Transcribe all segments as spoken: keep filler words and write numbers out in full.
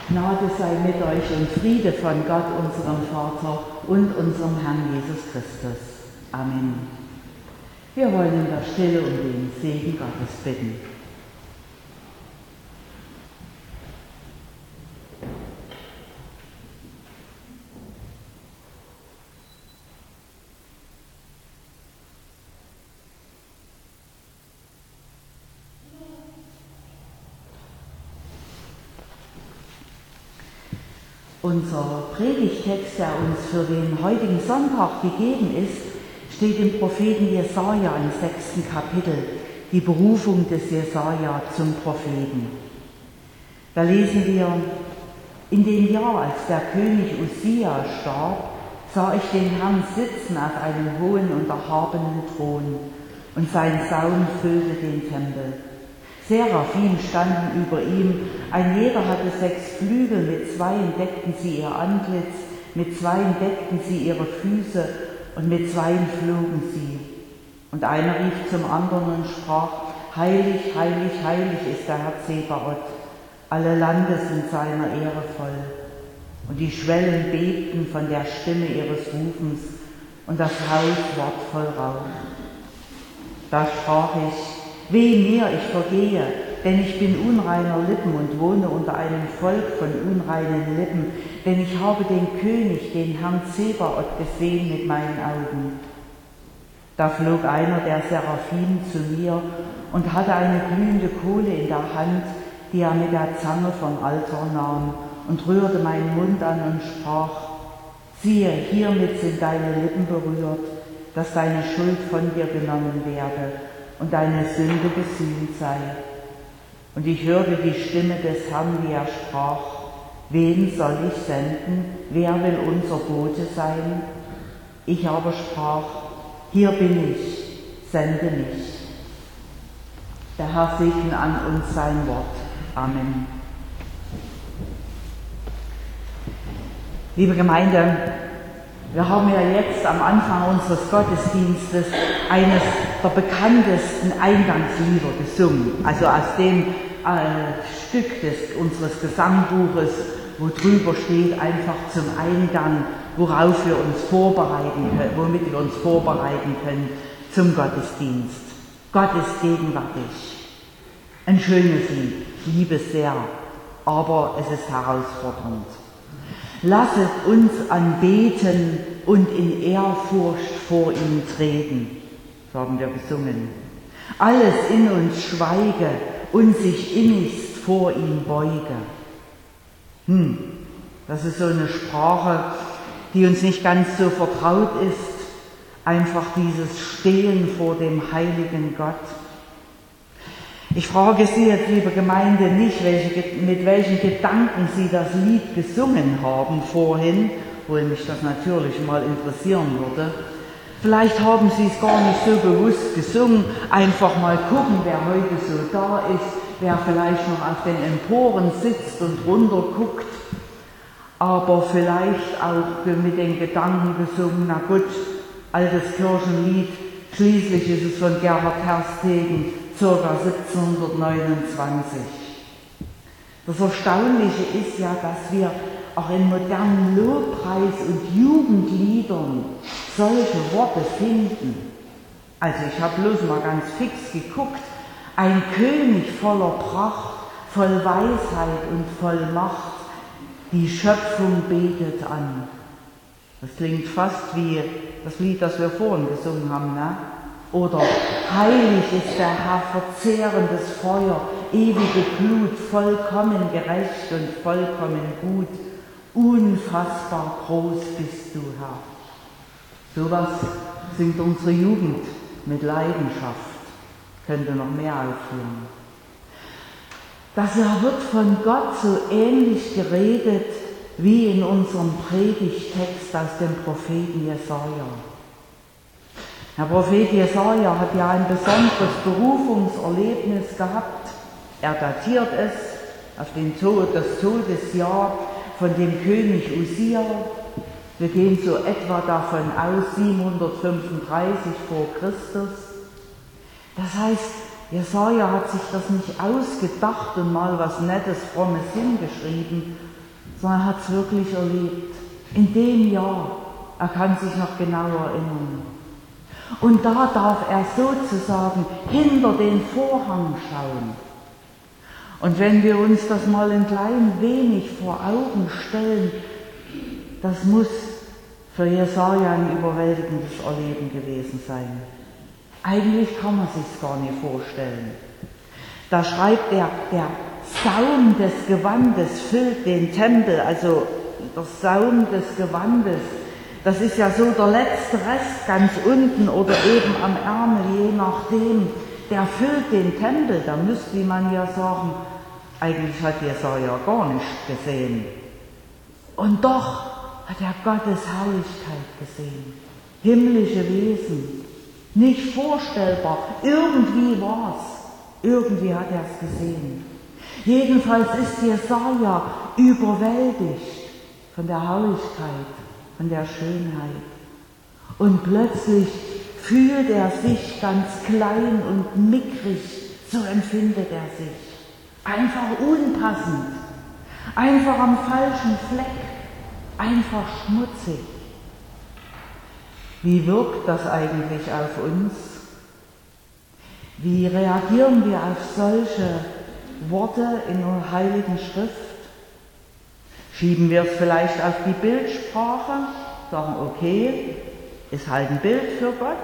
Gnade sei mit euch und Friede von Gott, unserem Vater und unserem Herrn Jesus Christus. Amen. Wir wollen in der Stille um den Segen Gottes bitten. Unser Predigtext, der uns für den heutigen Sonntag gegeben ist, steht im Propheten Jesaja im sechsten Kapitel, die Berufung des Jesaja zum Propheten. Da lesen wir: In dem Jahr, als der König Usia starb, sah ich den Herrn sitzen auf einem hohen und erhabenen Thron, und sein Saum füllte den Tempel. Seraphim standen über ihm, ein jeder hatte sechs Flügel, mit zweien deckten sie ihr Antlitz, mit zweien deckten sie ihre Füße und mit zweien flogen sie. Und einer rief zum anderen und sprach: Heilig, heilig, heilig ist der Herr Zebaoth, alle Lande sind seiner Ehre voll. Und die Schwellen bebten von der Stimme ihres Rufens, und das Haus ward voll Rauch. Da sprach ich: Weh mir, ich vergehe, denn ich bin unreiner Lippen und wohne unter einem Volk von unreinen Lippen, denn ich habe den König, den Herrn Zebaoth, gesehen mit meinen Augen. Da flog einer der Seraphim zu mir und hatte eine glühende Kohle in der Hand, die er mit der Zange vom Altar nahm, und rührte meinen Mund an und sprach: Siehe, hiermit sind deine Lippen berührt, dass deine Schuld von dir genommen werde und deine Sünde gesühnt sei. Und ich hörte die Stimme des Herrn, wie er sprach: Wen soll ich senden? Wer will unser Bote sein? Ich aber sprach: Hier bin ich, sende mich. Der Herr segne an uns sein Wort. Amen. Liebe Gemeinde, wir haben ja jetzt am Anfang unseres Gottesdienstes eines der bekanntesten Eingangslieder gesungen, also aus dem äh, Stück des, unseres Gesangbuches, wo drüber steht, einfach zum Eingang, worauf wir uns vorbereiten können, womit wir uns vorbereiten können zum Gottesdienst. Gott ist gegenwärtig. Ein schönes Lied, ich liebe es sehr, aber es ist herausfordernd. Lasset uns anbeten und in Ehrfurcht vor ihm treten, so haben wir gesungen. Alles in uns schweige und sich innigst vor ihm beuge. Hm, das ist so eine Sprache, die uns nicht ganz so vertraut ist, einfach dieses Stehen vor dem heiligen Gott. Ich frage Sie jetzt, liebe Gemeinde, nicht, welche, mit welchen Gedanken Sie das Lied gesungen haben vorhin, obwohl mich das natürlich mal interessieren würde. Vielleicht haben Sie es gar nicht so bewusst gesungen, einfach mal gucken, wer heute so da ist, wer vielleicht noch auf den Emporen sitzt und runter guckt, aber vielleicht auch mit den Gedanken gesungen: Na gut, altes Kirchenlied, schließlich ist es von Gerhard Terstegen, ca. siebzehnhundertneunundzwanzig. Das Erstaunliche ist ja, dass wir auch in modernen Lobpreis- und Jugendliedern solche Worte finden. Also ich habe bloß mal ganz fix geguckt: Ein König voller Pracht, voll Weisheit und voll Macht, die Schöpfung betet an. Das klingt fast wie das Lied, das wir vorhin gesungen haben, ne? Oder heilig ist der Herr, verzehrendes Feuer, ewige Glut, vollkommen gerecht und vollkommen gut, unfassbar groß bist du, Herr. Sowas singt unsere Jugend mit Leidenschaft, könnte noch mehr aufführen. Das wird von Gott so ähnlich geredet wie in unserem Predigtext aus dem Propheten Jesaja. Der Prophet Jesaja hat ja ein besonderes Berufungserlebnis gehabt. Er datiert es auf den Tod, das Todesjahr von dem König Usia. Wir gehen so etwa davon aus, siebenhundertfünfunddreißig vor Christus. Das heißt, Jesaja hat sich das nicht ausgedacht und mal was Nettes, Frommes hingeschrieben, sondern er hat es wirklich erlebt. In dem Jahr, er kann sich noch genau erinnern. Und da darf er sozusagen hinter den Vorhang schauen. Und wenn wir uns das mal ein klein wenig vor Augen stellen, das muss für Jesaja ein überwältigendes Erleben gewesen sein. Eigentlich kann man sich's gar nicht vorstellen. Da schreibt er, der Saum des Gewandes füllt den Tempel, also der Saum des Gewandes, das ist ja so der letzte Rest ganz unten oder eben am Ärmel, je nachdem, der füllt den Tempel. Da müsste man ja sagen, eigentlich hat Jesaja gar nicht gesehen. Und doch hat er Gottes Herrlichkeit gesehen, himmlische Wesen. Nicht vorstellbar, irgendwie war's, irgendwie hat er es gesehen. Jedenfalls ist Jesaja überwältigt von der Herrlichkeit, von der Schönheit. Und plötzlich fühlt er sich ganz klein und mickrig, so empfindet er sich. Einfach unpassend, einfach am falschen Fleck, einfach schmutzig. Wie wirkt das eigentlich auf uns? Wie reagieren wir auf solche Worte in der Heiligen Schrift? Schieben wir es vielleicht auf die Bildsprache, sagen, okay, ist halt ein Bild für Gott?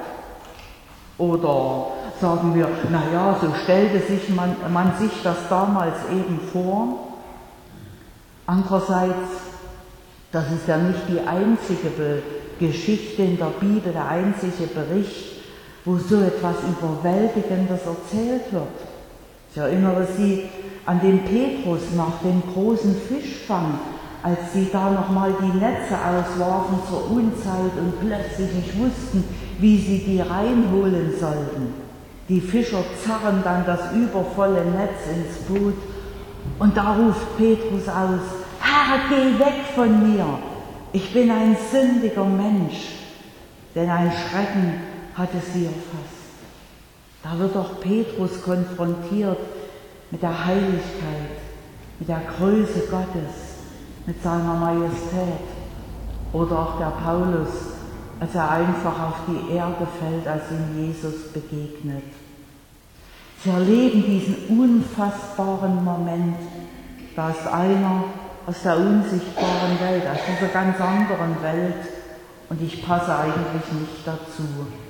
Oder sagen wir, naja, so stellte sich man, man sich das damals eben vor. Andererseits, das ist ja nicht die einzige Be- Geschichte in der Bibel, der einzige Bericht, wo so etwas Überwältigendes erzählt wird. Ich erinnere Sie an den Petrus nach dem großen Fischfang, als sie da nochmal die Netze auswarfen zur Unzeit und plötzlich nicht wussten, wie sie die reinholen sollten. Die Fischer zerren dann das übervolle Netz ins Boot und da ruft Petrus aus, Herr, geh weg von mir, ich bin ein sündiger Mensch, denn ein Schrecken hatte sie erfasst. Da wird auch Petrus konfrontiert mit der Heiligkeit, mit der Größe Gottes, mit seiner Majestät. Oder auch der Paulus, als er einfach auf die Erde fällt, als ihm Jesus begegnet. Sie erleben diesen unfassbaren Moment. Da ist einer aus der unsichtbaren Welt, aus dieser ganz anderen Welt, und ich passe eigentlich nicht dazu.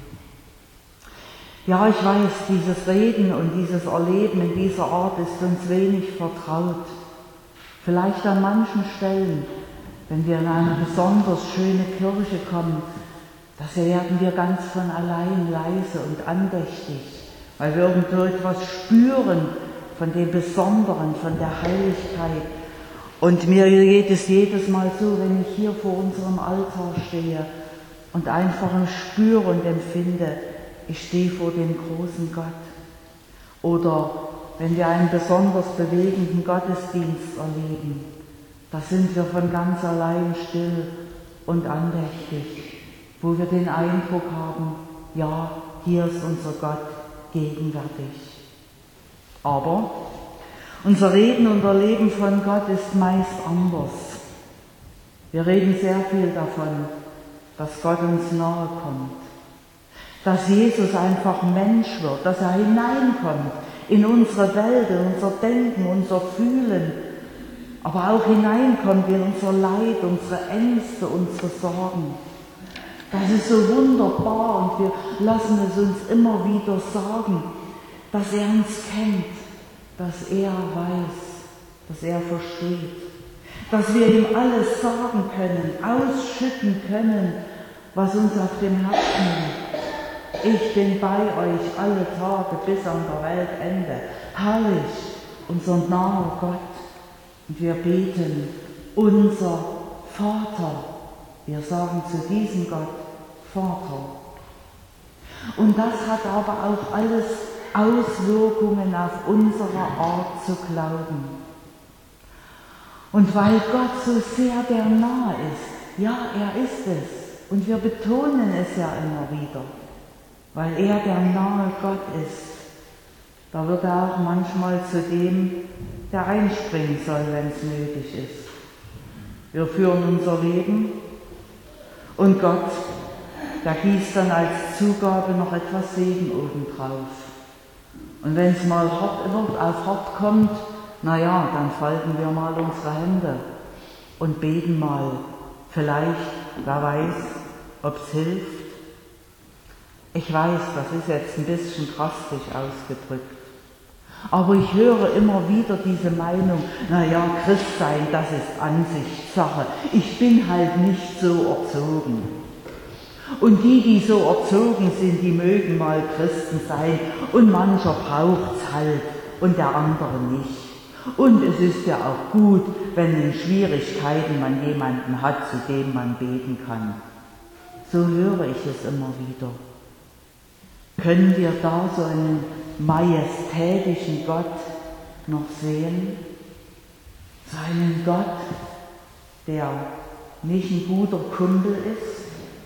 Ja, ich weiß, dieses Reden und dieses Erleben in dieser Art ist uns wenig vertraut. Vielleicht an manchen Stellen, wenn wir in eine besonders schöne Kirche kommen, da werden wir ganz von allein leise und andächtig, weil wir irgendwo etwas spüren von dem Besonderen, von der Heiligkeit. Und mir geht es jedes Mal so, wenn ich hier vor unserem Altar stehe und einfach spüre und empfinde, ich stehe vor dem großen Gott. Oder wenn wir einen besonders bewegenden Gottesdienst erleben, da sind wir von ganz allein still und andächtig, wo wir den Eindruck haben, ja, hier ist unser Gott gegenwärtig. Aber unser Reden und Erleben von Gott ist meist anders. Wir reden sehr viel davon, dass Gott uns nahe kommt, dass Jesus einfach Mensch wird, dass er hineinkommt in unsere Welt, in unser Denken, unser Fühlen, aber auch hineinkommt in unser Leid, unsere Ängste, unsere Sorgen. Das ist so wunderbar und wir lassen es uns immer wieder sagen, dass er uns kennt, dass er weiß, dass er versteht, dass wir ihm alles sagen können, ausschütten können, was uns auf dem Herzen liegt. Ich bin bei euch alle Tage bis an der Weltende. Herrlich, unser naher Gott. Und wir beten, unser Vater. Wir sagen zu diesem Gott, Vater. Und das hat aber auch alles Auswirkungen auf unsere Art zu glauben. Und weil Gott so sehr der Nahe ist, ja, er ist es, und wir betonen es ja immer wieder, weil er der nahe Gott ist, Da wird er auch manchmal zu dem, der einspringen soll, wenn es nötig ist. Wir führen unser Leben und Gott, der gießt dann als Zugabe noch etwas Segen obendrauf. Und wenn es mal hart wird, auf hart kommt, naja, dann falten wir mal unsere Hände und beten mal. Vielleicht, wer weiß, ob es hilft. Ich weiß, das ist jetzt ein bisschen drastisch ausgedrückt. Aber ich höre immer wieder diese Meinung, naja, Christsein, das ist Ansichtssache. Ich bin halt nicht so erzogen. Und die, die so erzogen sind, die mögen mal Christen sein und mancher braucht's halt und der andere nicht. Und es ist ja auch gut, wenn in Schwierigkeiten man jemanden hat, zu dem man beten kann. So höre ich es immer wieder. Können wir da so einen majestätischen Gott noch sehen? So einen Gott, der nicht ein guter Kumpel ist?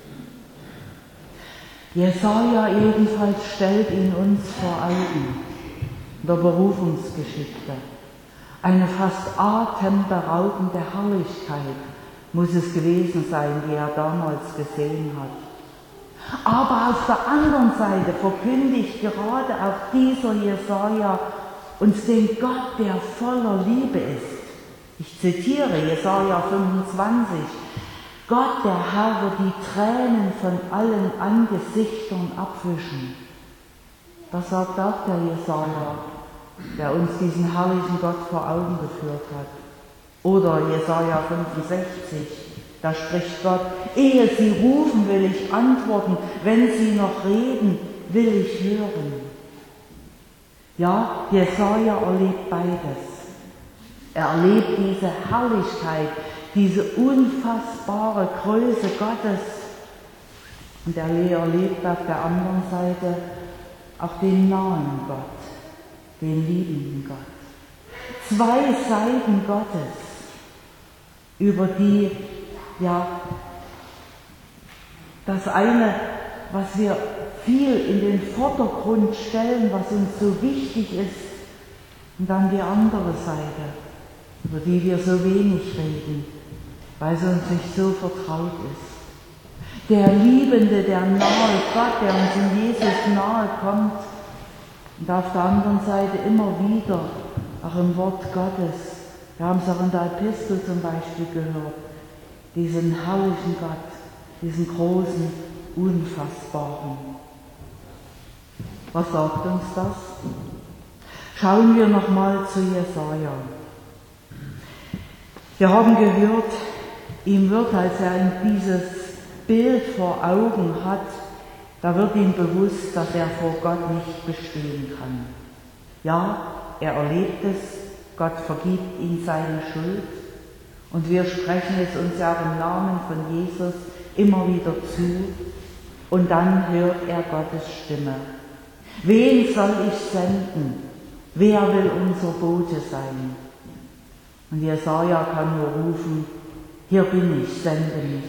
Jesaja jedenfalls stellt ihn uns vor Augen, in der Berufungsgeschichte. Eine fast atemberaubende Herrlichkeit muss es gewesen sein, die er damals gesehen hat. Aber auf der anderen Seite verkündigt gerade auch dieser Jesaja uns den Gott, der voller Liebe ist. Ich zitiere Jesaja fünfundzwanzig. Gott, der Herr, wird die Tränen von allen Angesichtern abwischen. Das sagt auch der Jesaja, der uns diesen herrlichen Gott vor Augen geführt hat. Oder Jesaja fünfundsechzig, da spricht Gott, ehe sie rufen, will ich antworten, wenn sie noch reden, will ich hören. Ja, Jesaja erlebt beides. Er erlebt diese Herrlichkeit, diese unfassbare Größe Gottes. Und er erlebt auf der anderen Seite auch den nahen Gott, den liebenden Gott. Zwei Seiten Gottes, über die, ja, das eine, was wir viel in den Vordergrund stellen, was uns so wichtig ist, und dann die andere Seite, über die wir so wenig reden, weil es uns nicht so vertraut ist. Der Liebende, der nahe Gott, der uns in Jesus nahe kommt, und auf der anderen Seite immer wieder, auch im Wort Gottes, wir haben es auch in der Epistel zum Beispiel gehört, diesen herrlichen Gott, diesen großen, unfassbaren. Was sagt uns das? Schauen wir nochmal zu Jesaja. Wir haben gehört, ihm wird, als er dieses Bild vor Augen hat, da wird ihm bewusst, dass er vor Gott nicht bestehen kann. Ja, er erlebt es, Gott vergibt ihm seine Schuld und wir sprechen es uns ja im Namen von Jesus immer wieder zu und dann hört er Gottes Stimme. Wen soll ich senden? Wer will unser Bote sein? Und Jesaja kann nur rufen, hier bin ich, sende mich.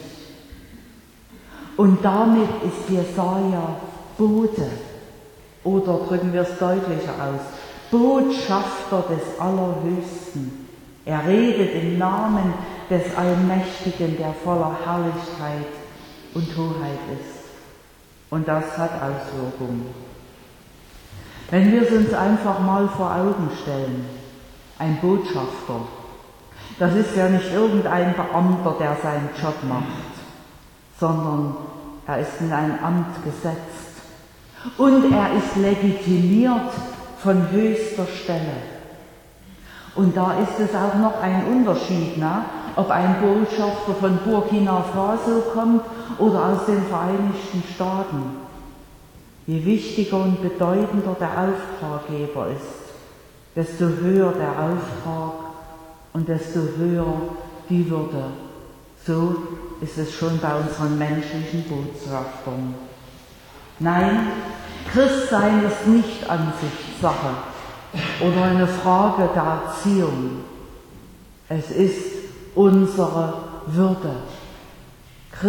Und damit ist Jesaja Bote, oder drücken wir es deutlicher aus, Botschafter des Allerhöchsten. Er redet im Namen des Allmächtigen, der voller Herrlichkeit und Hoheit ist. Und das hat Auswirkungen. Wenn wir es uns einfach mal vor Augen stellen, ein Botschafter, das ist ja nicht irgendein Beamter, der seinen Job macht, sondern er ist in ein Amt gesetzt und er ist legitimiert von höchster Stelle. Und da ist es auch noch ein Unterschied, ne? Ob ein Botschafter von Burkina Faso kommt oder aus den Vereinigten Staaten. Je wichtiger und bedeutender der Auftraggeber ist, desto höher der Auftrag und desto höher die Würde. So ist es schon bei unseren menschlichen Botschaftern. Nein, Christsein ist nicht Ansichtssache oder eine Frage der Erziehung. Es ist unsere Würde.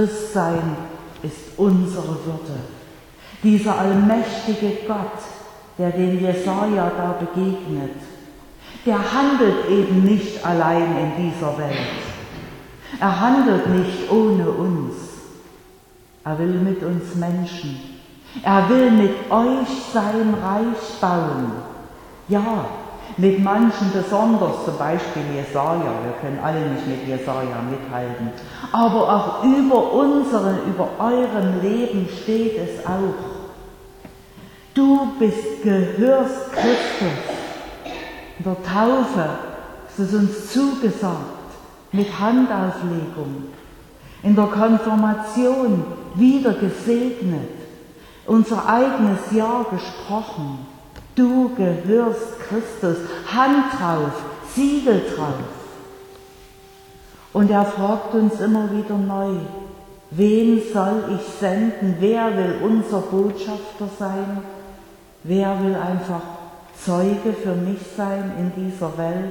Christsein ist unsere Würde. Dieser allmächtige Gott, der den Jesaja da begegnet, der handelt eben nicht allein in dieser Welt. Er handelt nicht ohne uns. Er will mit uns Menschen. Er will mit euch sein Reich bauen. Ja, mit manchen besonders, zum Beispiel Jesaja. Wir können alle nicht mit Jesaja mithalten. Aber auch über unseren, über eurem Leben steht es auch. Du bist, gehörst Christus. In der Taufe ist es uns zugesagt, mit Handauflegung. In der Konfirmation wieder gesegnet. Unser eigenes Ja gesprochen. Du gehörst Christus. Hand drauf, Siegel drauf. Und er fragt uns immer wieder neu, wen soll ich senden? Wer will unser Botschafter sein? Wer will einfach Zeuge für mich sein in dieser Welt?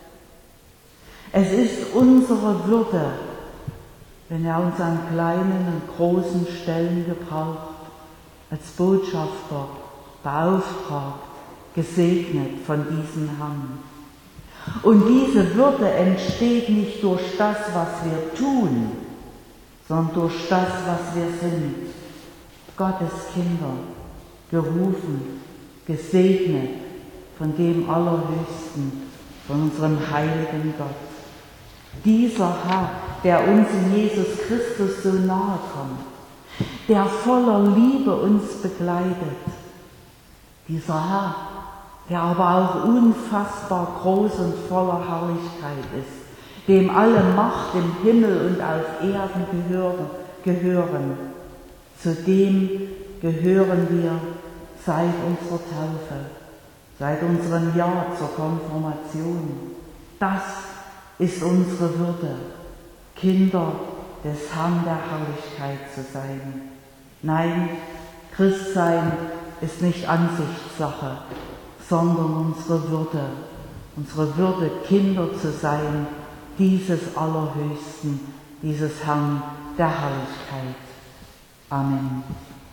Es ist unsere Würde, wenn er uns an kleinen und großen Stellen gebraucht, als Botschafter beauftragt, gesegnet von diesem Herrn. Und diese Würde entsteht nicht durch das, was wir tun, sondern durch das, was wir sind. Gottes Kinder, gerufen, gesegnet von dem Allerhöchsten, von unserem heiligen Gott. Dieser Herr, der uns in Jesus Christus so nahe kommt, der voller Liebe uns begleitet. Dieser Herr, der aber auch unfassbar groß und voller Herrlichkeit ist, dem alle Macht im Himmel und auf Erden gehören, gehören. Zu dem gehören wir seit unserer Taufe, seit unserem Ja zur Konfirmation. Das ist unsere Würde, Kinder des Herrn der Herrlichkeit zu sein. Nein, Christsein ist nicht Ansichtssache, sondern unsere Würde, unsere Würde, Kinder zu sein, dieses Allerhöchsten, dieses Herrn der Herrlichkeit. Amen.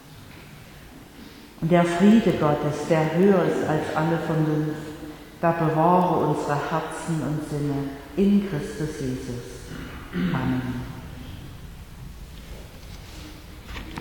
Und der Friede Gottes, der höher ist als alle Vernunft, da bewahre unsere Herzen und Sinne in Christus Jesus. Amen.